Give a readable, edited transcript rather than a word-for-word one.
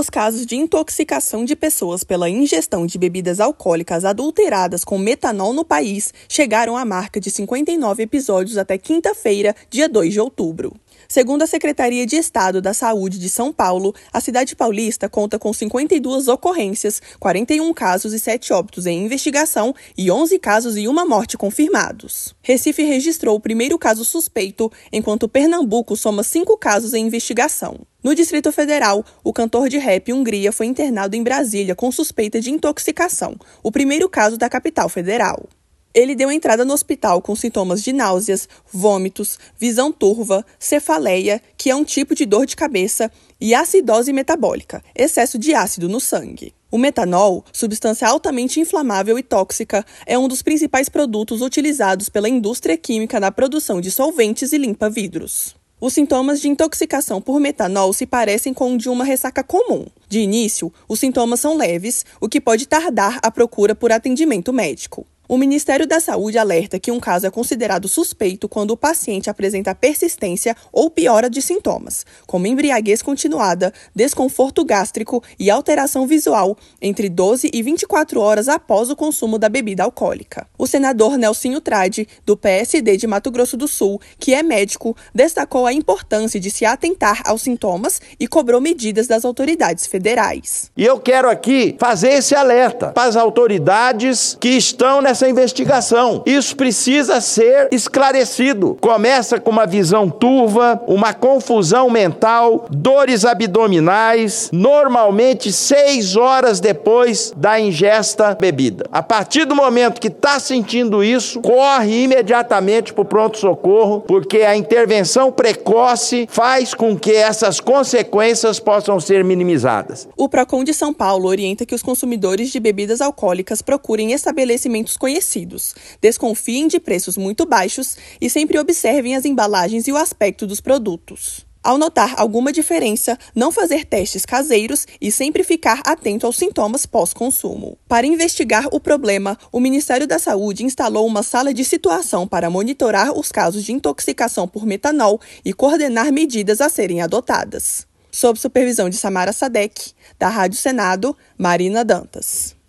Os casos de intoxicação de pessoas pela ingestão de bebidas alcoólicas adulteradas com metanol no país chegaram à marca de 59 episódios até quinta-feira, dia 2 de outubro. Segundo a Secretaria de Estado da Saúde de São Paulo, a cidade paulista conta com 52 ocorrências, 41 casos e 7 óbitos em investigação e 11 casos e 1 morte confirmados. Recife registrou o primeiro caso suspeito, enquanto Pernambuco soma 5 casos em investigação. No Distrito Federal, o cantor de rap Hungria foi internado em Brasília com suspeita de intoxicação, o primeiro caso da capital federal. Ele deu entrada no hospital com sintomas de náuseas, vômitos, visão turva, cefaleia, que é um tipo de dor de cabeça, e acidose metabólica, excesso de ácido no sangue. O metanol, substância altamente inflamável e tóxica, é um dos principais produtos utilizados pela indústria química na produção de solventes e limpa-vidros. Os sintomas de intoxicação por metanol se parecem com o de uma ressaca comum. De início, os sintomas são leves, o que pode tardar a procura por atendimento médico. O Ministério da Saúde alerta que um caso é considerado suspeito quando o paciente apresenta persistência ou piora de sintomas, como embriaguez continuada, desconforto gástrico e alteração visual entre 12 e 24 horas após o consumo da bebida alcoólica. O senador Nelsinho Trade, do PSD de Mato Grosso do Sul, que é médico, destacou a importância de se atentar aos sintomas e cobrou medidas das autoridades federais. E eu quero aqui fazer esse alerta para as autoridades que estão nessa investigação. Isso precisa ser esclarecido. Começa com uma visão turva, uma confusão mental, dores abdominais, normalmente 6 horas depois da ingesta da bebida. A partir do momento que está sentindo isso, corre imediatamente para o pronto-socorro, porque a intervenção precoce faz com que essas consequências possam ser minimizadas. O Procon de São Paulo orienta que os consumidores de bebidas alcoólicas procurem estabelecimentos conhecidos, desconfiem de preços muito baixos e sempre observem as embalagens e o aspecto dos produtos. Ao notar alguma diferença, não fazer testes caseiros e sempre ficar atento aos sintomas pós-consumo. Para investigar o problema, o Ministério da Saúde instalou uma sala de situação para monitorar os casos de intoxicação por metanol e coordenar medidas a serem adotadas. Sob supervisão de Samara Sadek, da Rádio Senado, Marina Dantas.